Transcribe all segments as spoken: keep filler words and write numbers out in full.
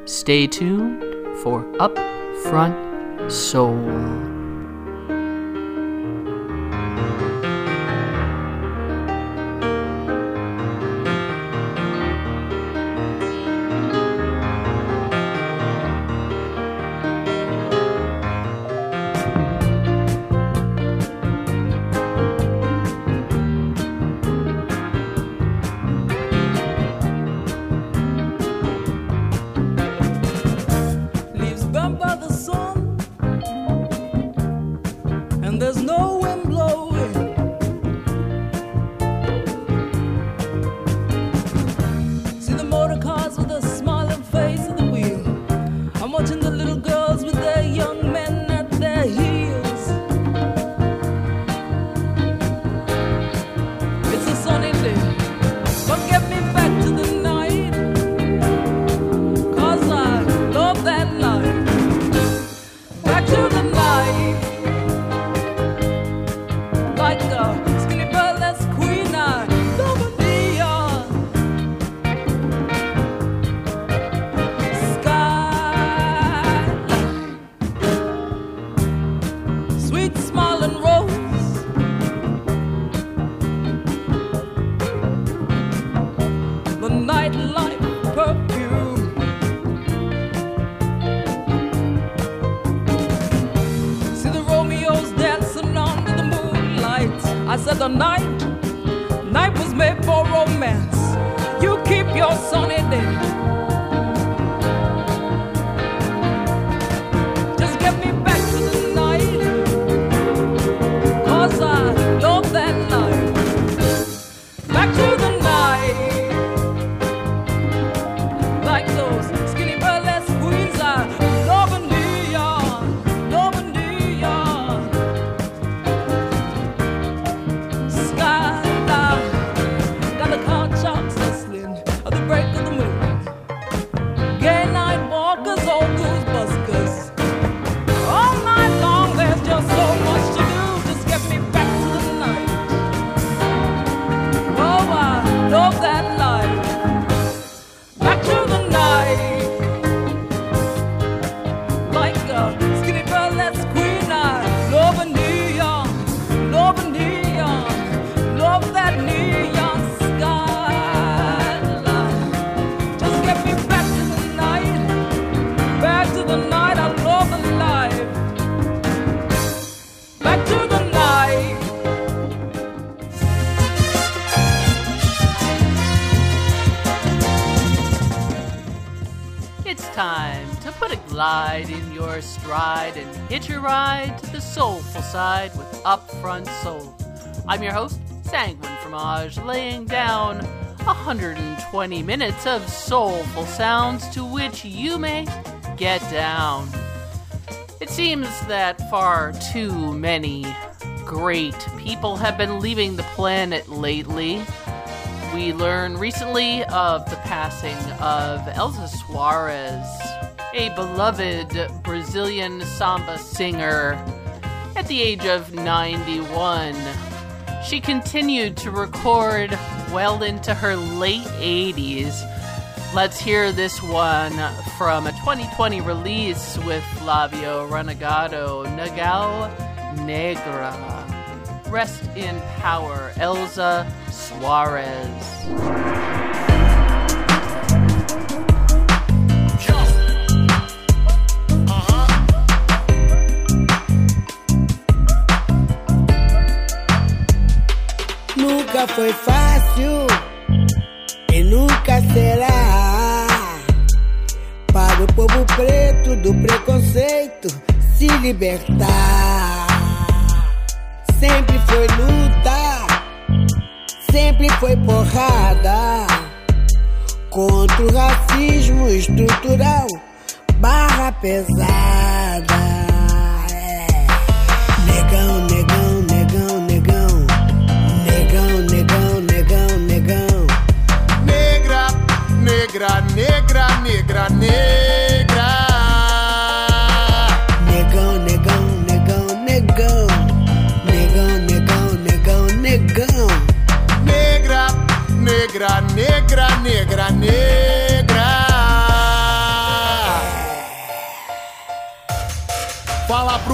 Stay tuned for Upfront Soul. The night, night was made for romance. You keep your sunny day. Just get me back to the night, 'cause I love that night. Back to the night, like those skinny burlesque queens. I love in New York, love in New York. Glide in your stride and hitch your ride to the soulful side with Upfront Soul. I'm your host, Sanguine Fromage, laying down one hundred twenty minutes of soulful sounds to which you may get down. It seems that far too many great people have been leaving the planet lately. We learned recently of the passing of Elza Soares, a beloved Brazilian samba singer. At the age of ninety-one, she continued to record well into her late eighties. Let's hear this one from a twenty twenty release with Flavio Renegado, Nagao Negra. Rest in power, Elza Soares. Nunca foi fácil e nunca será para o povo preto do preconceito se libertar. Sempre foi luta, sempre foi porrada contra o racismo estrutural barra pesada. É. Negão, negão, negão, negão. Negão, negão, negão, negão. Negra, negra, negra, negra, negra. Negão, negão, negão, negão. Negão, negão, negão, negão. Negra, negra, negra, negra, negra.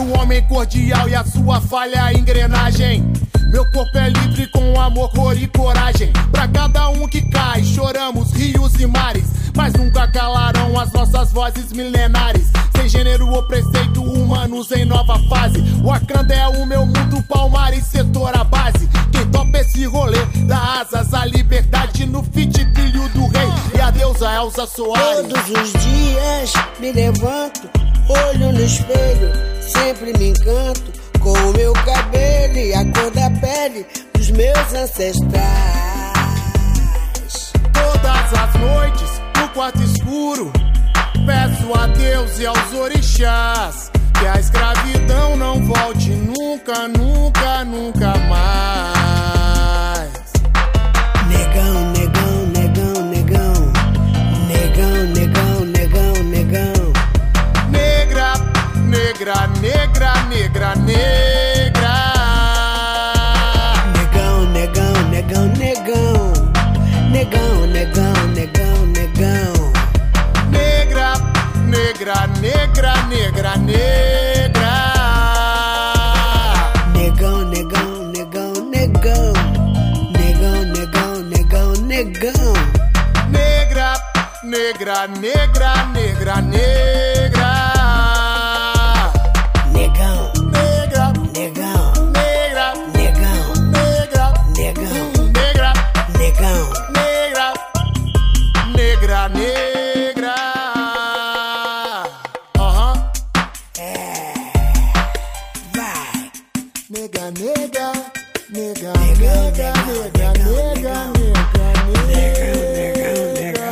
um homem cordial e a sua falha a engrenagem. Meu corpo é livre com amor, cor e coragem. Pra cada um que cai, choramos rios e mares, mas nunca calarão as nossas vozes milenares. Sem gênero ou preceito, humanos em nova fase. Wakanda é o meu mundo, Palmares, setor a base. Quem topa esse rolê, dá asas à liberdade no feat filho do rei e a deusa Elza Soares. Todos os dias me levanto, olho no espelho, sempre me encanto com o meu cabelo e a cor da pele dos meus ancestrais. Todas as noites, no quarto escuro, peço a Deus e aos orixás que a escravidão não volte nunca, nunca, nunca mais. Negão, negão, negão, negão. Negão, negão, negão, negão. Negra, negra, negra, negra, negra. Negão, negão, negão, negão. Negão, negão, negão, negão. Negra, negra, negra, negra, negra. Negão, negão, negão, negão. Negão, negão, negão, negão. Negra, negra, negra, negra, negra. Negão, Negra, negão, negra, negão, negra, negão, negra, negão. negra, negra, negra. Aham. Vai. Nega, nega, nega, nega, nega, nega, nega, nega.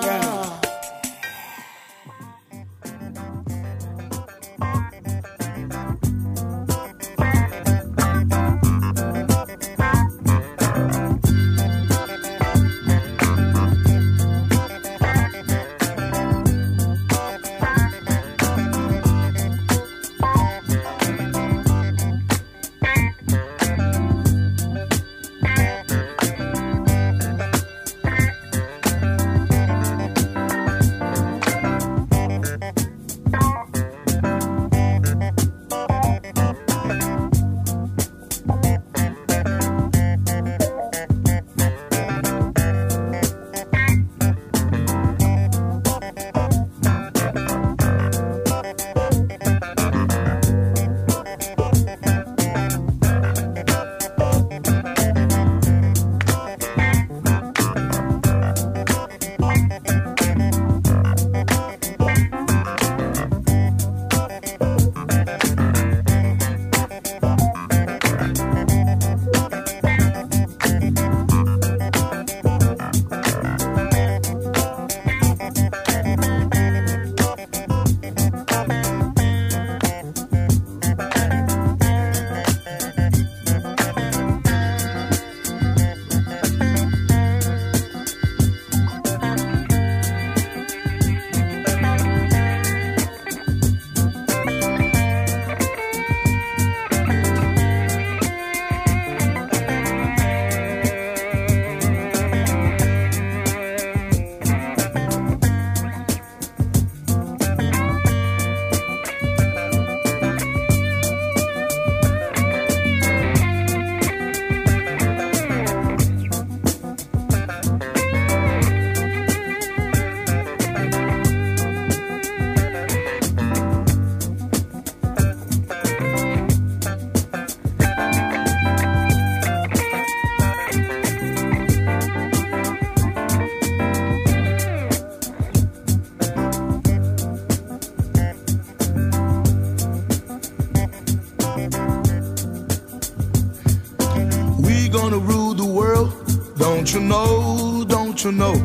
gonna rule the world. Don't you know, don't you know?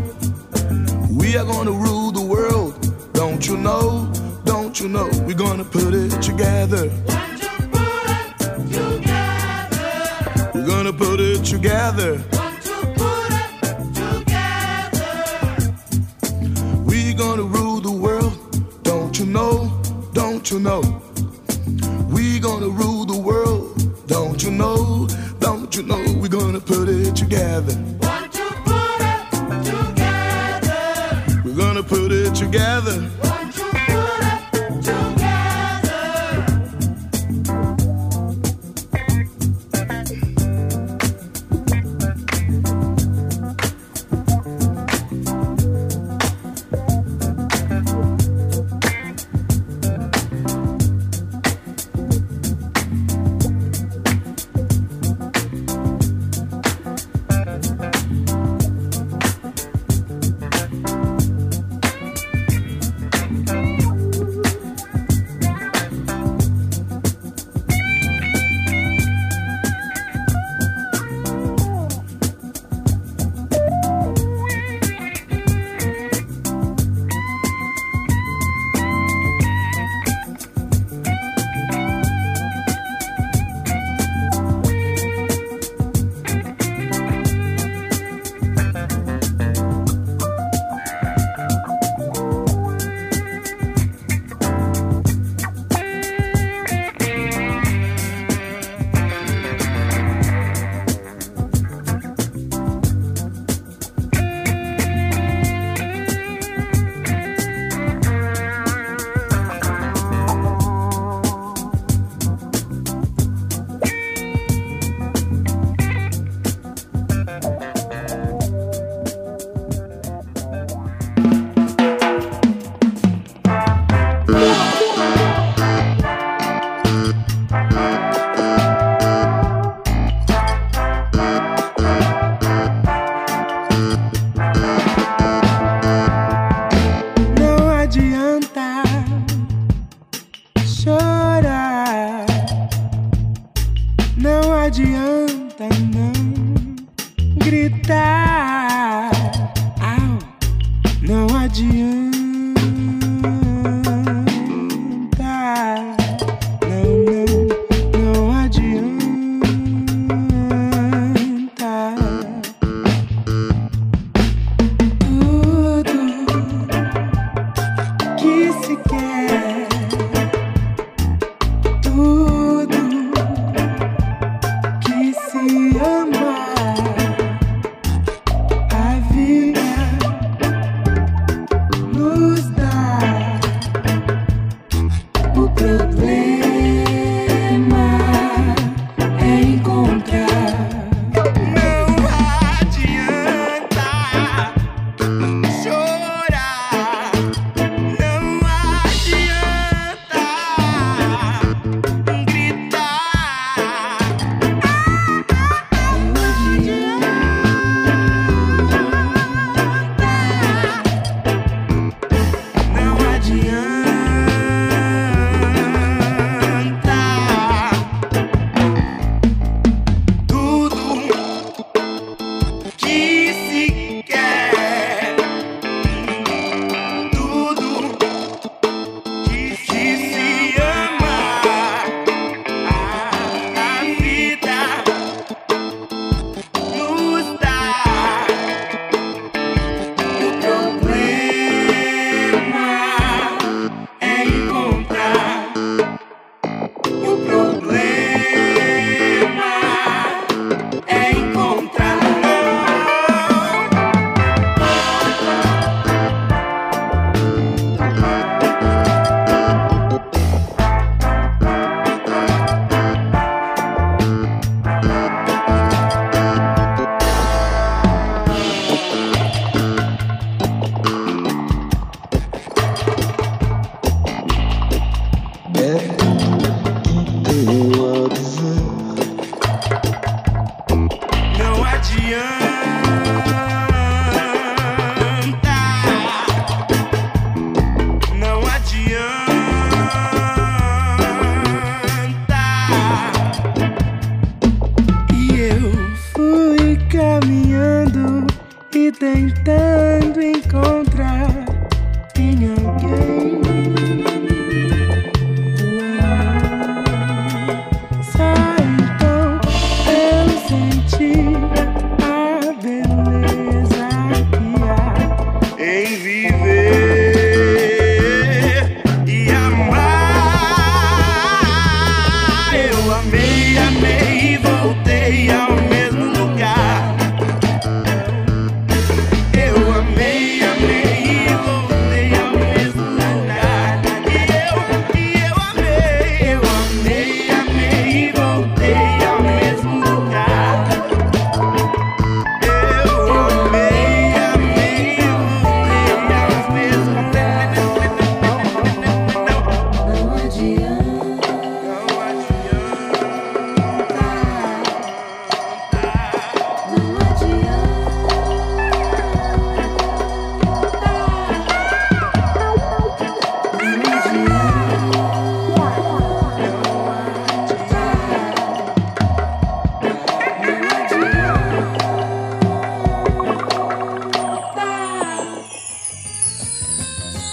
We are gonna rule the world. Don't you know, don't you know? We're gonna put it together. We're gonna put it together. We're gonna rule the world. Don't you know, don't you know? We're gonna rule the world. Don't you know, don't you know? We're gonna put it together. Want to put it together. We're gonna put it together. Want to put it together.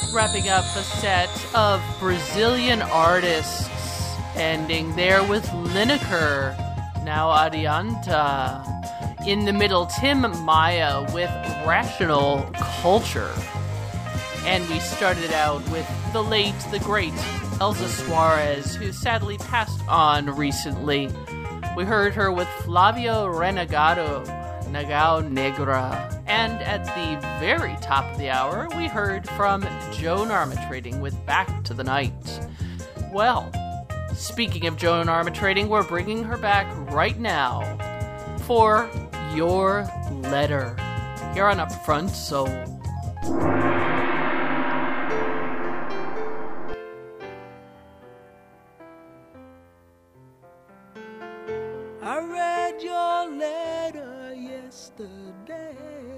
Wrapping up a set of Brazilian artists, ending there with Lineker, Now Adianta. In the middle, Tim Maya with Rational Culture. And we started out with the late, the great Elza Suarez, who sadly passed on recently. We heard her with Flavio Renegado, Nagao Negra. And at the very top of the hour, we heard from Joan Armatrading with Back to the Night. Well, speaking of Joan Armatrading, we're bringing her back right now for Your Letter, here on Upfront Soul. I read your letter yesterday.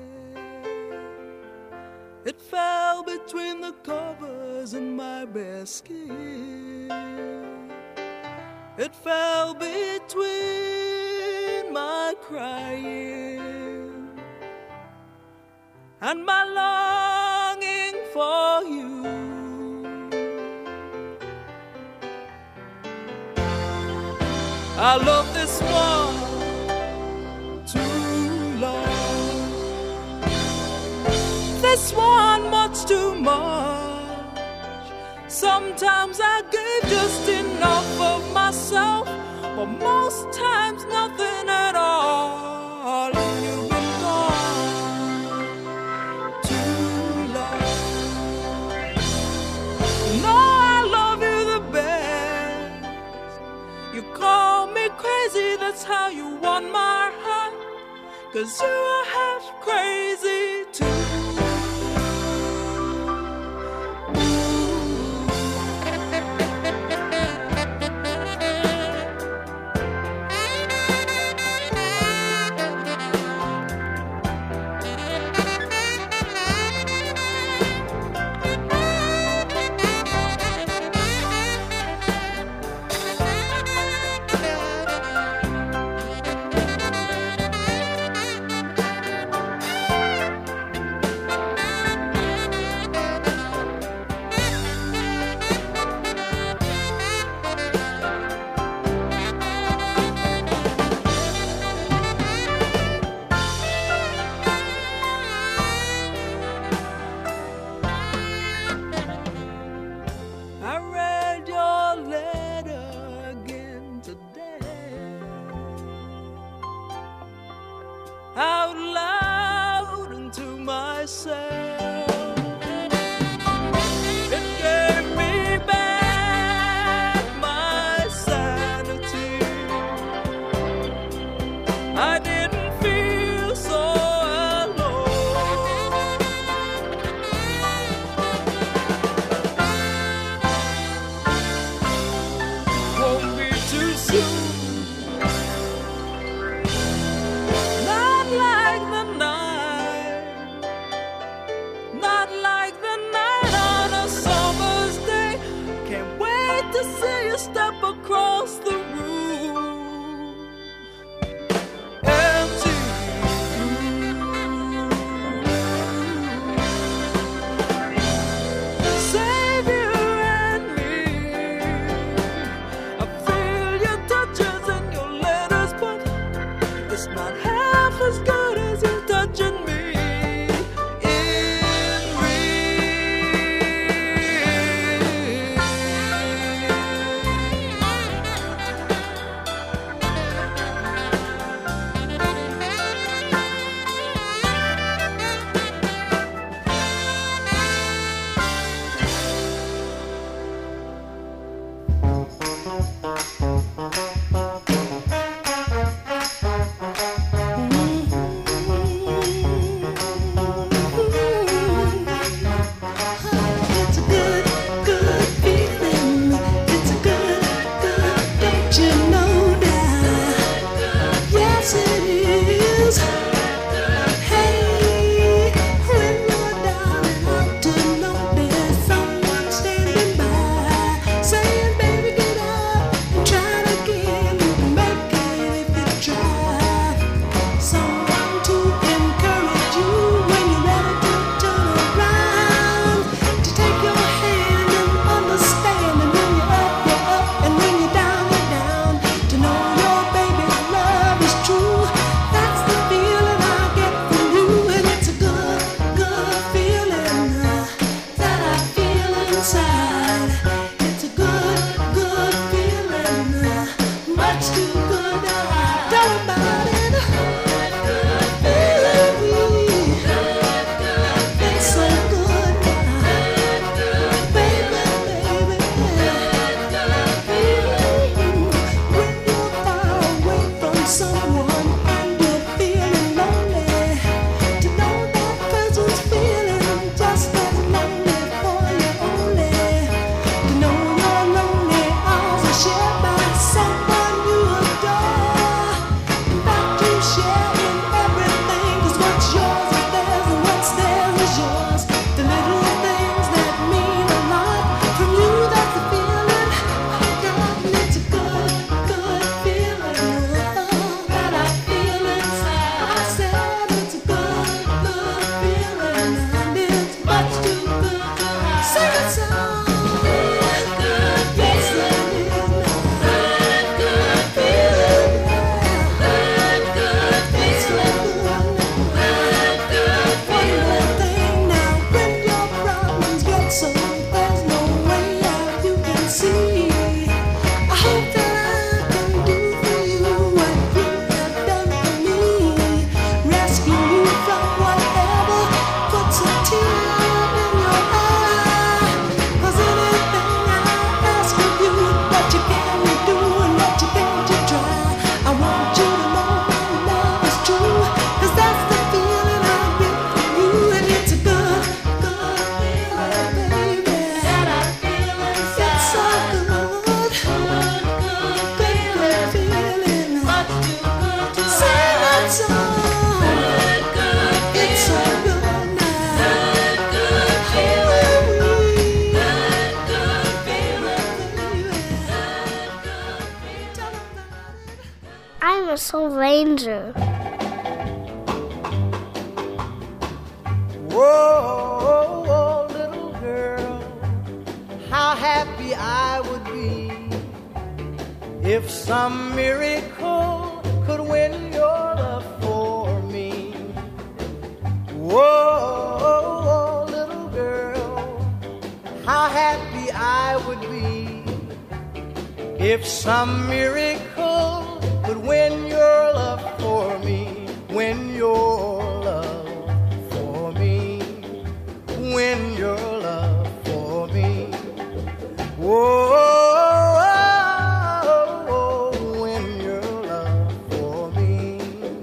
It fell between the covers in my bare skin. It fell between my crying and my longing for you. I love this one too long, this one much too much. Sometimes I gave just enough of myself, but most times nothing at all. And you've been gone too long. No, I love you the best. You call me crazy, that's how you won my heart, 'cause you are half crazy too. Out loud into myself, it gave me back my sanity. I didn't feel so alone. Won't be too soon. See you step across the room, empty room. Save you and me. I feel your touches and your letters, but it's not half as good as you touching me. Texel Ranger. Whoa, whoa, little girl, how happy I would be if some miracle could win your love for me. Whoa, little girl, how happy I would be if some miracle could win your love for me, win your love for me, win your love for me. Whoa, win your love for me.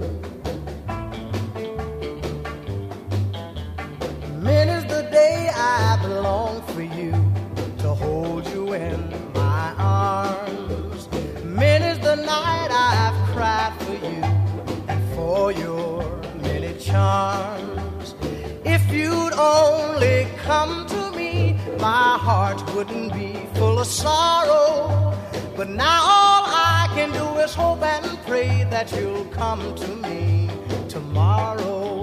Many's the day I long for you to hold you in my arms. Many's the night I've cried for you and for your many charms. If you'd only come to me, my heart wouldn't be full of sorrow. But now all I can do is hope and pray that you'll come to me tomorrow.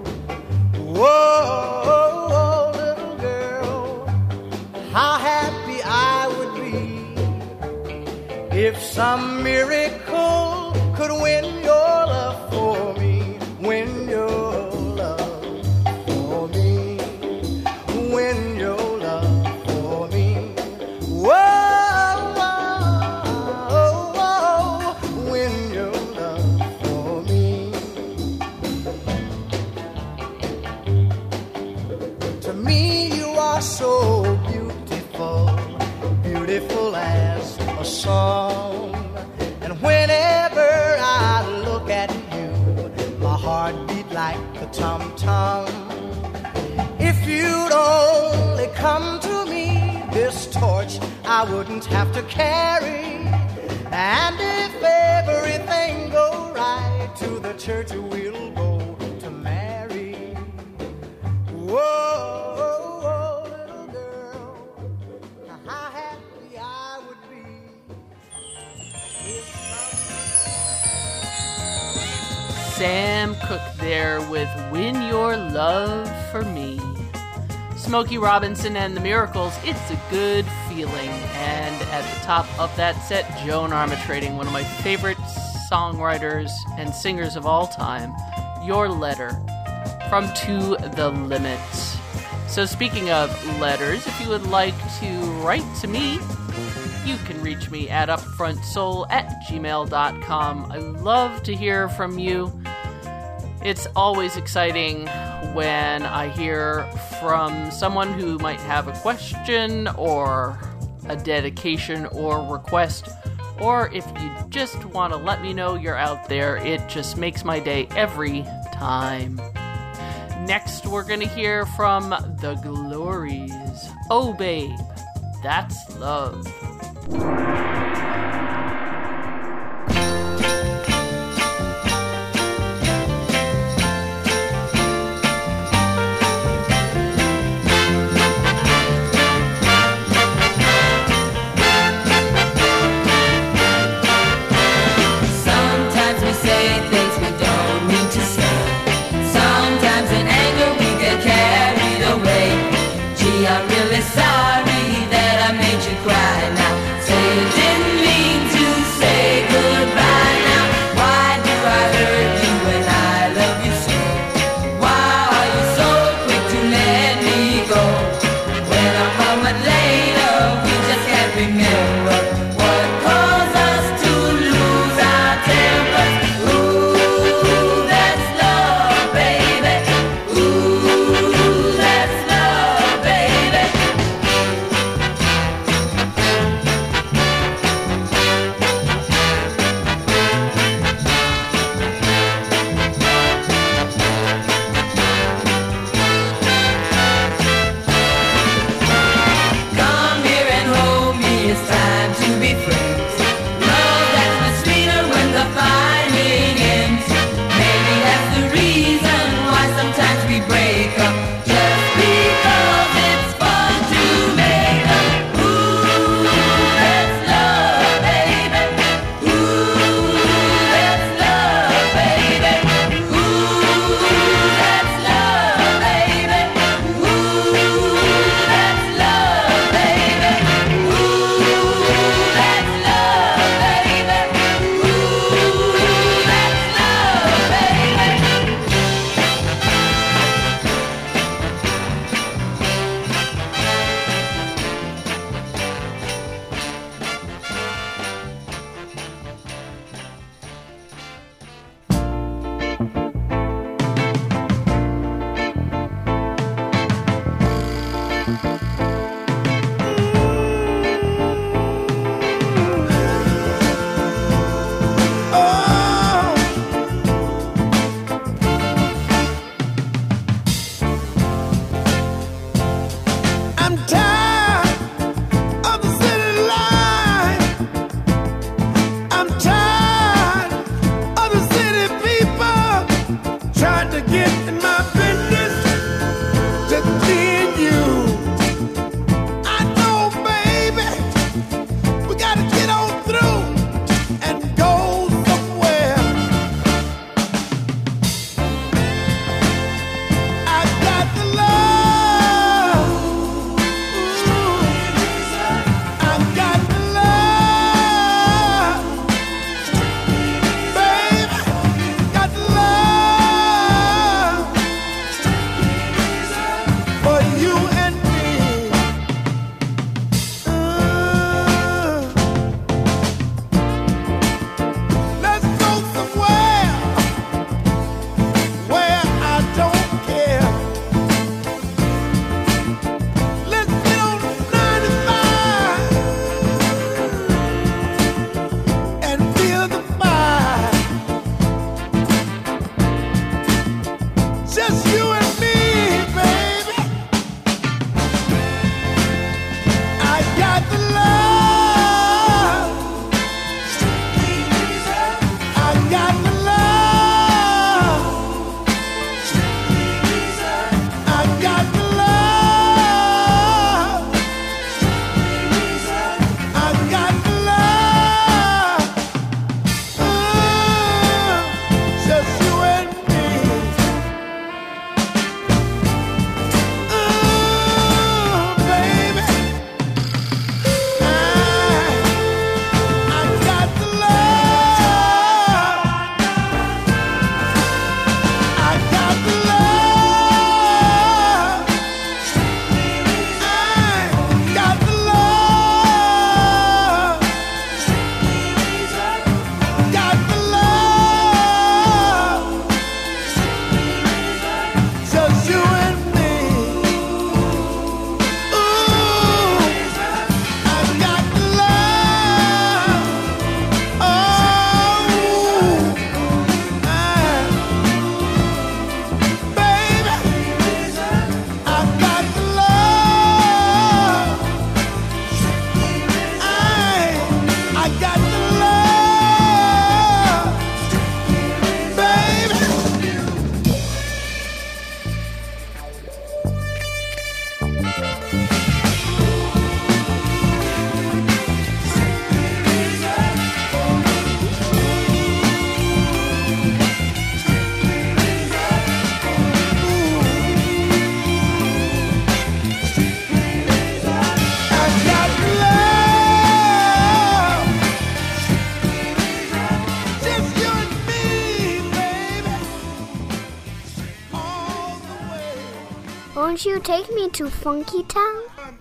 Whoa, little girl, how happy I would be if some miracle could win your love for me, win your love for me, win your love for me. Whoa, whoa, whoa, win your love for me. To me you are so beautiful, beautiful as a song. And whenever I look at you, my heart beat like a tom-tom. If you'd only come to me, this torch I wouldn't have to carry. And if everything go right, to the church we'll go to marry. Whoa, little girl, how happy I would be. Sam Cooke there with Win Your Love for Me. Smokey Robinson and the Miracles, It's a Good Feeling. And at the top of that set, Joan Armatrading, one of my favorite songwriters and singers of all time, Your Letter, from To the Limit. So speaking of letters, if you would like to write to me, you can reach me at upfrontsoul at gmail dot com. I love to hear from you. It's always exciting when I hear from someone who might have a question or a dedication or request, or if you just want to let me know you're out there. It just makes my day every time. Next, we're going to hear from The Glories. Oh, babe, that's love. Sometimes we say things we don't mean to say. Sometimes in anger we get carried away. Gee, I'm really sorry that I made you cry now. Say you didn't mean to say goodbye now. Why do I hurt you when I love you so? Why are you so quick to let me go? When a moment later we just can't remember what caused us to lose our tempers. Ooh, that's love, baby. Ooh, that's love, baby. Won't you take me to Funky Town?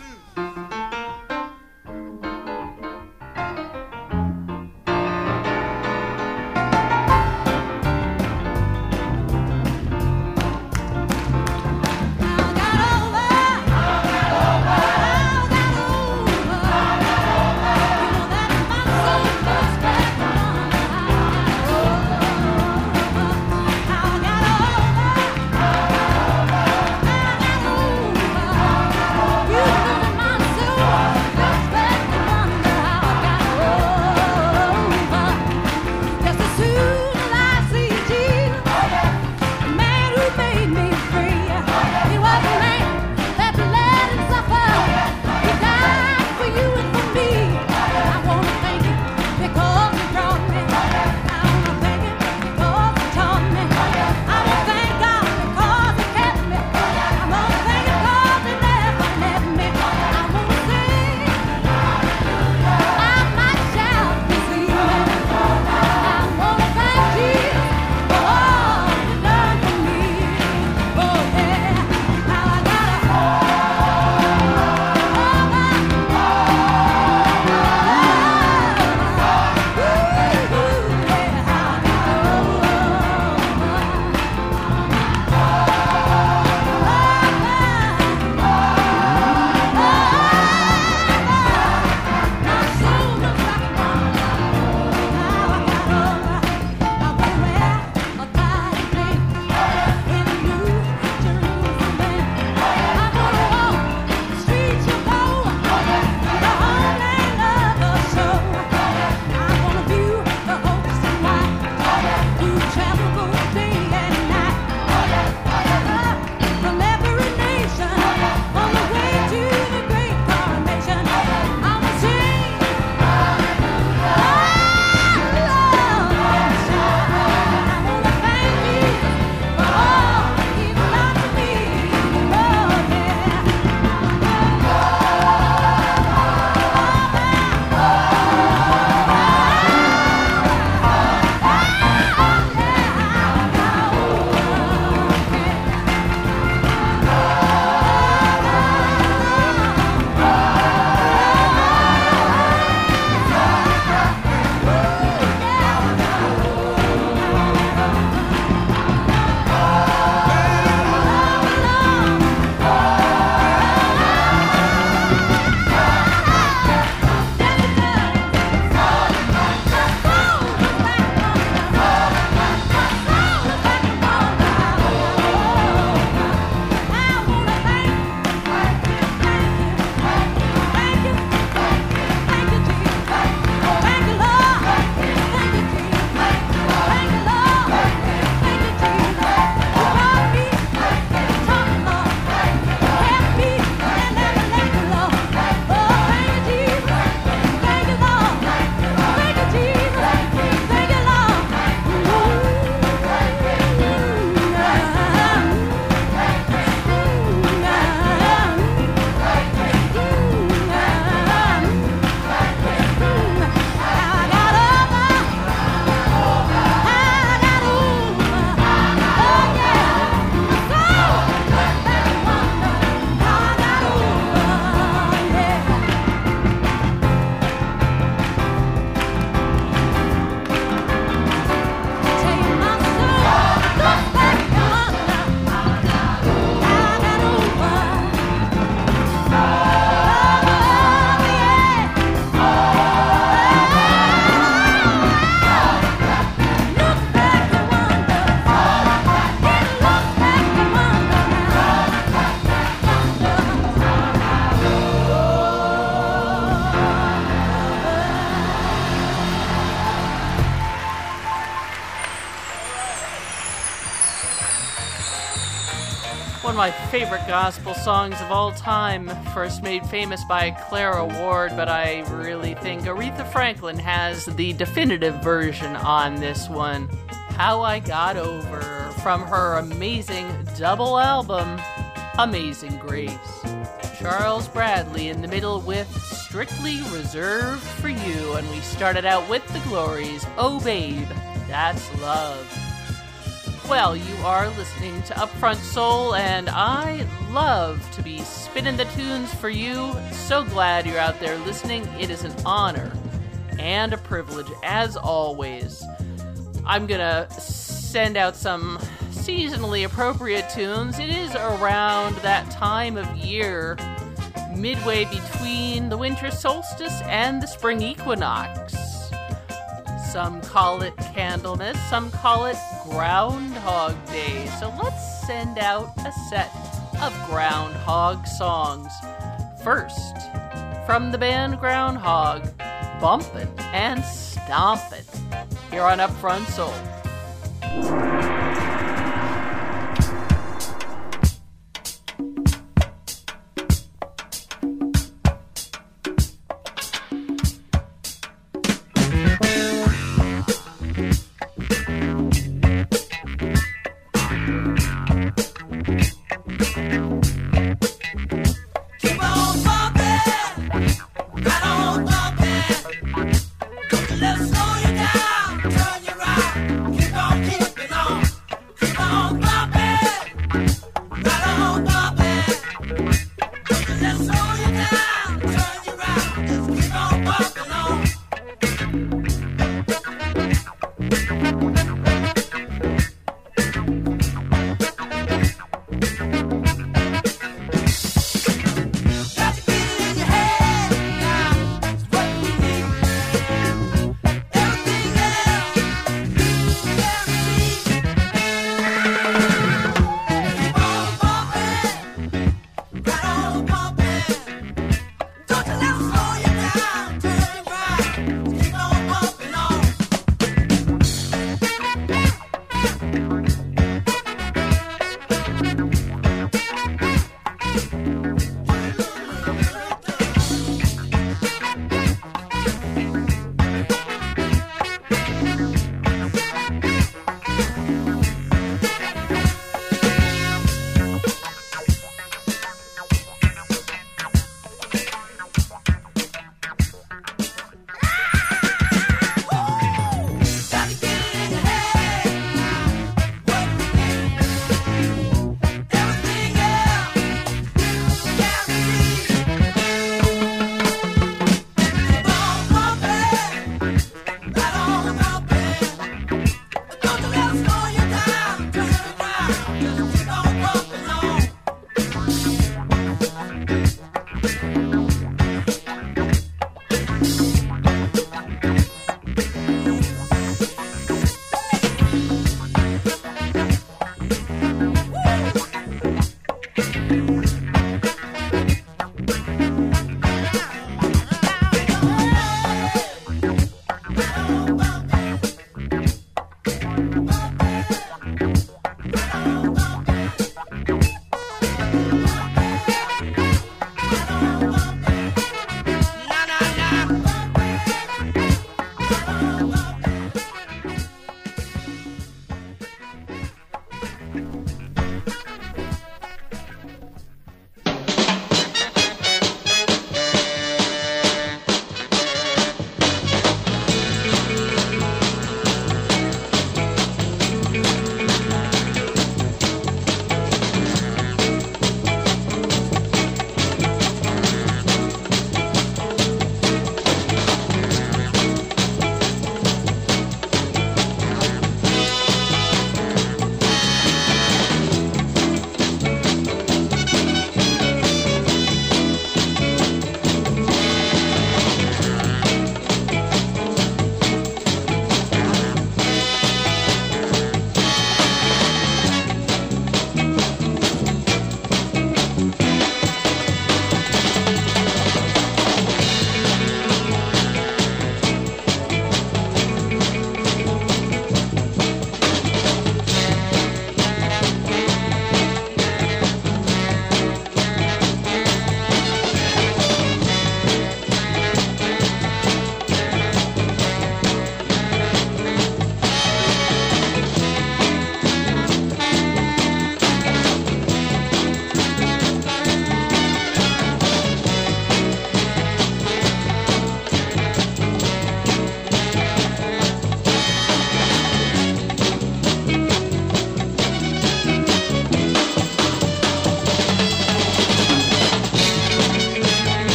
One of my favorite gospel songs of all time, first made famous by Clara Ward, but I really think Aretha Franklin has the definitive version on this one. How I Got Over, from her amazing double album, Amazing Grace. Charles Bradley in the middle with Strictly Reserved for You, and we started out with the Glories, Oh Babe, That's Love. Well, you are listening to Upfront Soul, and I love to be spinning the tunes for you. So glad you're out there listening. It is an honor and a privilege, as always. I'm gonna send out some seasonally appropriate tunes. It is around that time of year, midway between the winter solstice and the spring equinox. Some call it Candlemas, some call it Groundhog Day. So let's send out a set of groundhog songs. First, from the band Groundhog, Bumpin' and Stompin', here on Upfront Soul. Let's slow you down, turn you right, keep on keeping on.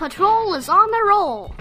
Patrol is on the roll.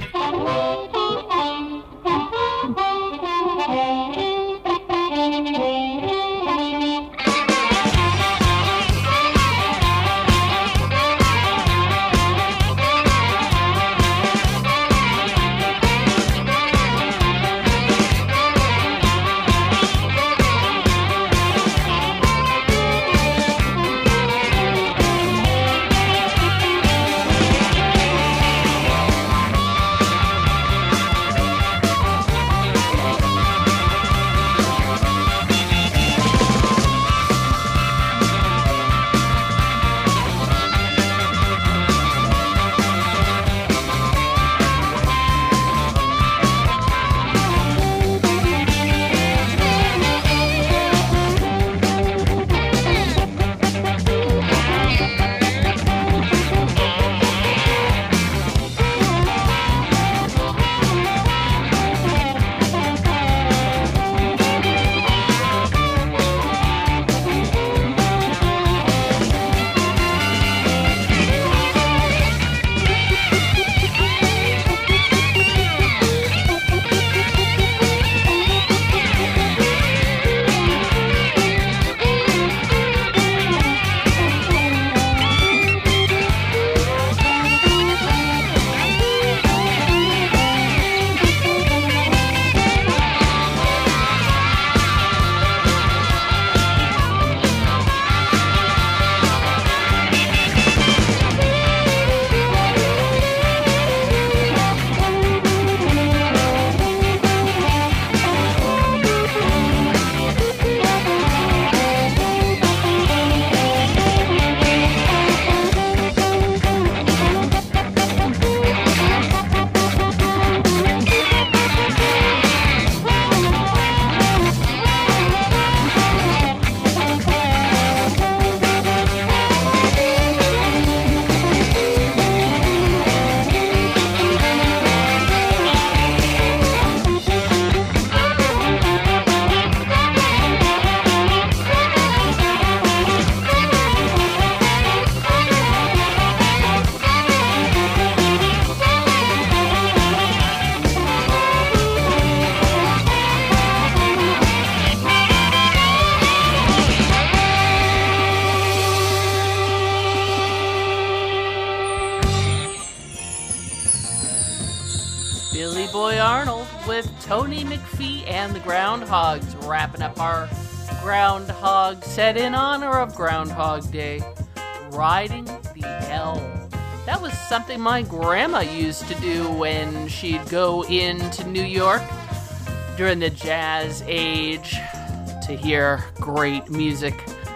Billy Boy Arnold with Tony McPhee and the Groundhogs, wrapping up our Groundhog set in honor of Groundhog Day. Riding the L. That was something my grandma used to do when she'd go into New York during the jazz age to hear great music.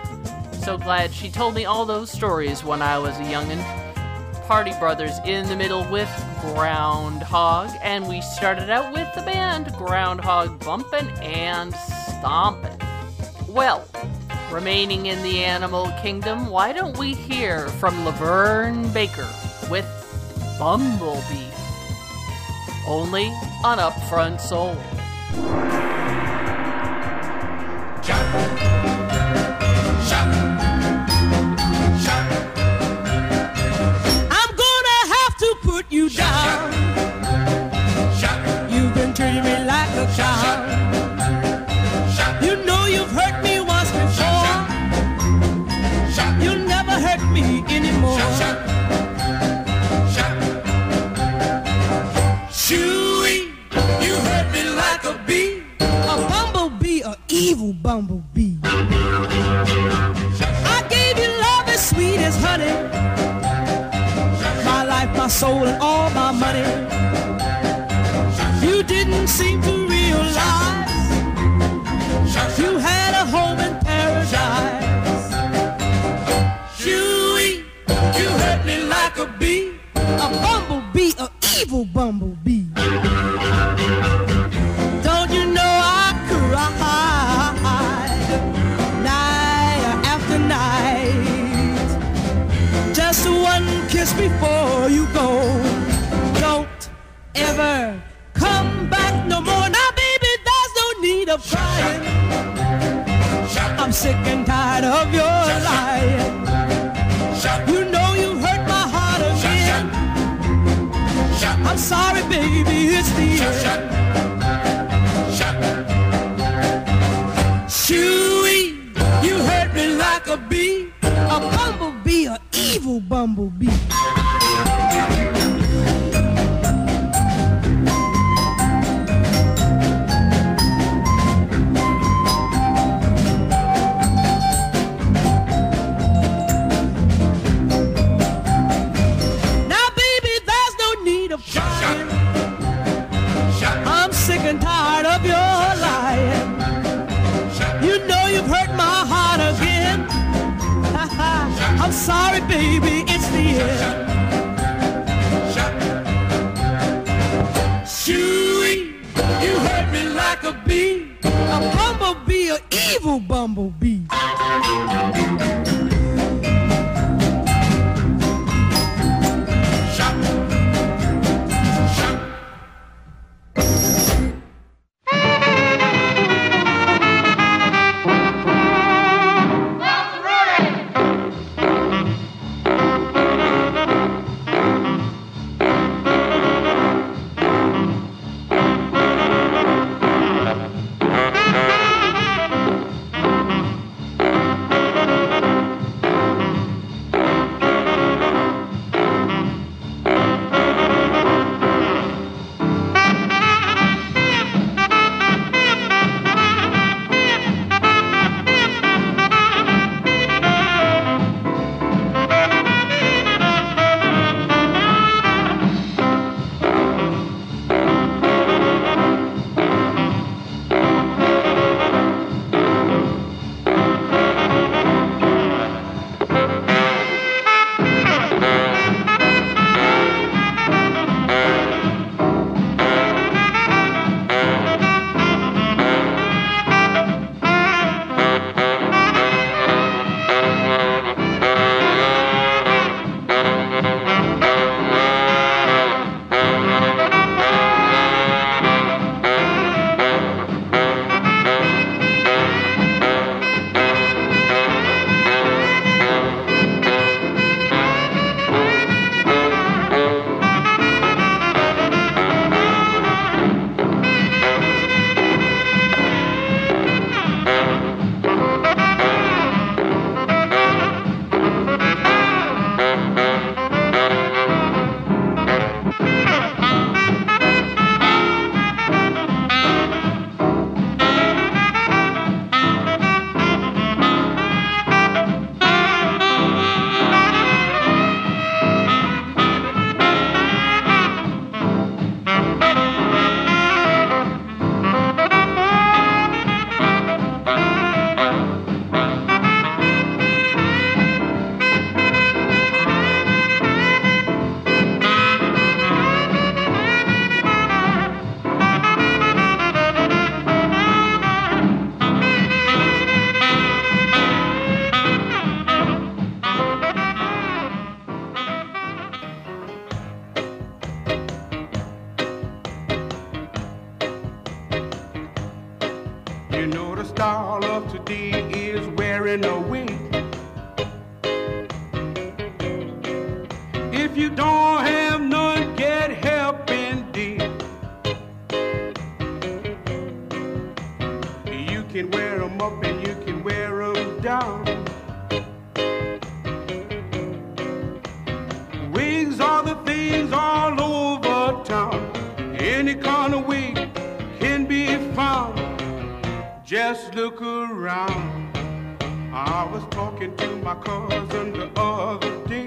So glad she told me all those stories when I was a youngin'. Party Brothers in the middle with Groundhog, and we started out with the band Groundhog Bumpin' and Stompin'. Well, remaining in the animal kingdom, why don't we hear from Laverne Baker with Bumblebee, only on Upfront Soul. Jump, jump. You down. You've been treating me like a child. You know you've hurt me once before. You'll never hurt me anymore. Shooey, you hurt me like a bee. A bumblebee, an evil bumblebee. I gave you love as sweet as honey, my soul and all my money. You didn't seem to realize you had a home in paradise. Shooey, you hurt me like a bee. A bumblebee, an evil bumblebee. Don't you know I cried night after night? Just one kiss before you go. Don't ever come back no more. Now, baby, there's no need of crying. I'm sick and tired of your lying. You know you hurt my heart again. like a bee, a bumblebee, a evil bumblebee. Now, baby, there's no need of trying. I'm sick and tired of your lying. You know you've hurt my heart again. I'm sorry, baby, it's the end. Shoo-wee, you hurt me like a bee, a bumblebee, an evil bumblebee. You know the style of today is wearing a wig. If you don't have none, get help indeed. You can wear them up and you can wear them down. Wigs are the things all over town. Any kind of wig can be found. Just look around. I was talking to my cousin the other day.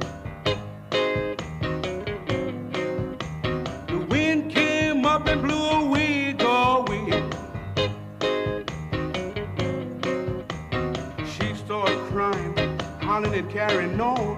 The wind came up and blew a wig away. She started crying, hollering and carrying on.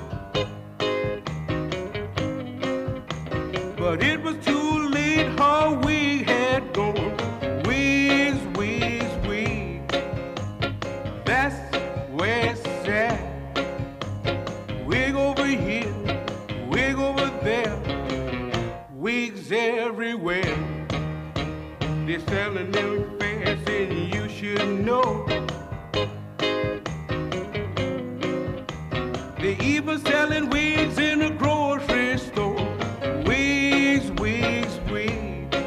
But it was too late, her wig had gone. Wigs, wigs, wigs, that's where it's at. Wig over here, wig over there, wigs everywhere. They're selling them fast and you should know. They're even selling wigs in the grocery store. Wigs, wigs, wigs,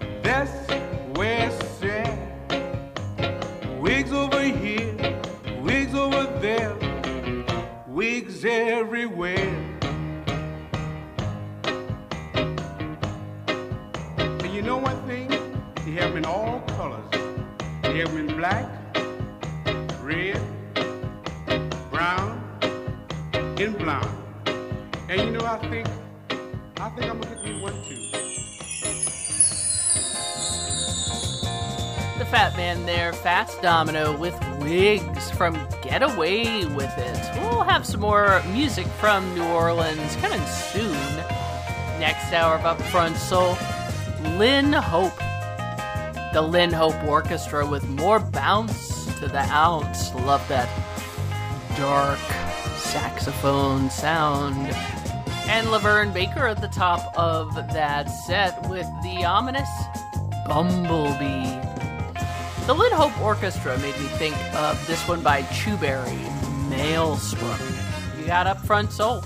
that's where it's at. Wigs over here, red, brown, and blonde. And you know, I think, I think I'm gonna get me one too. The fat man there, Fats Domino with Wigs from Get Away With It. We'll have some more music from New Orleans coming soon. Next hour of Upfront Soul, Lynn Hope. The Lynn Hope Orchestra with more bounce to the ounce. Love that dark saxophone sound. And Laverne Baker at the top of that set with the ominous Bumblebee. The Lynn Hope Orchestra made me think of this one by Chewberry, Maelstrom. You got Upfront Soul.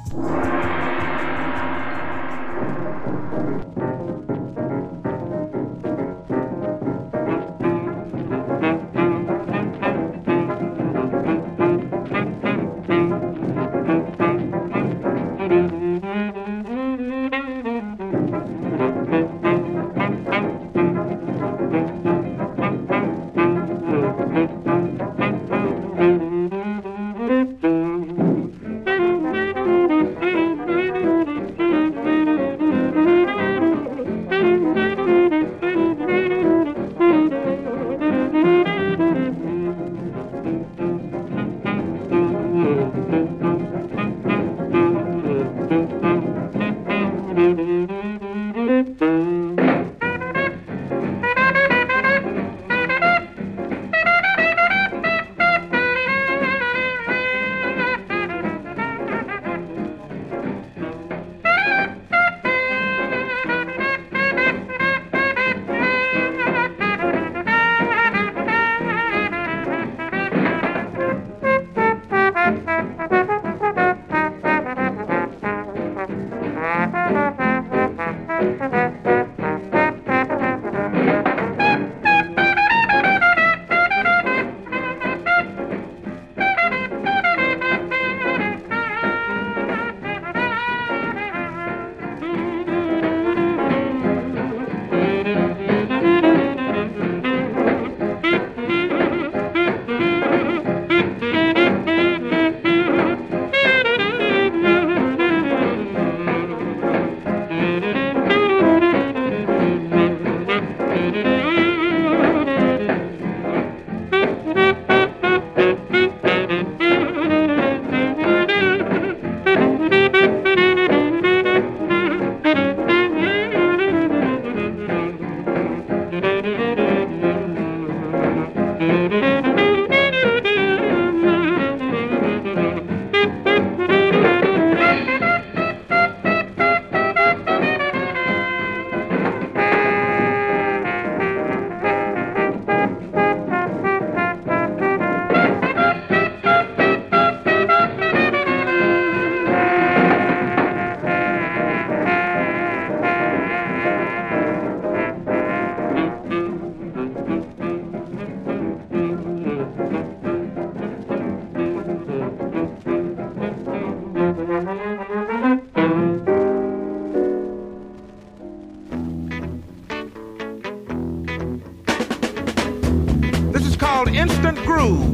Instant groove.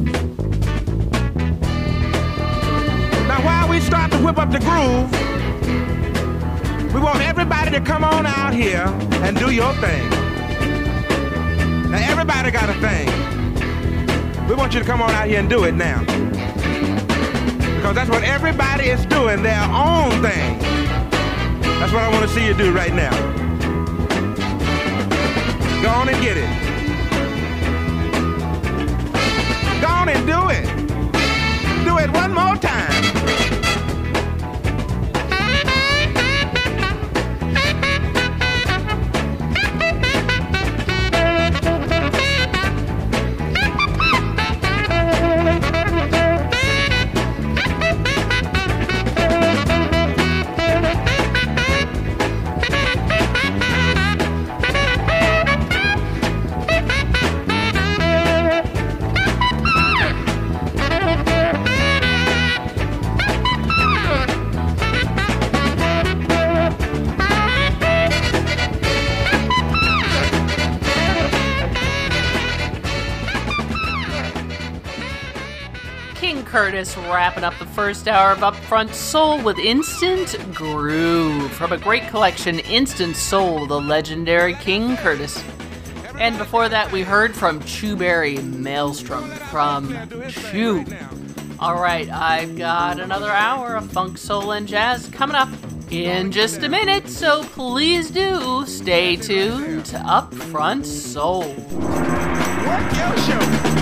Now while we start to whip up the groove, we want everybody to come on out here and do your thing. Now everybody got a thing. We want you to come on out here and do it now. Because that's what everybody is doing, their own thing. That's what I want to see you do right now. Go on and get it. Go on and do it. Do it one more time. King Curtis wrapping up the first hour of Upfront Soul with Instant Groove from a great collection, Instant Soul, the legendary King Curtis. And before that, we heard from Chewberry Maelstrom from Chew. Alright, I've got another hour of funk, soul, and jazz coming up in just a minute, so please do stay tuned to Upfront Soul. Work your show.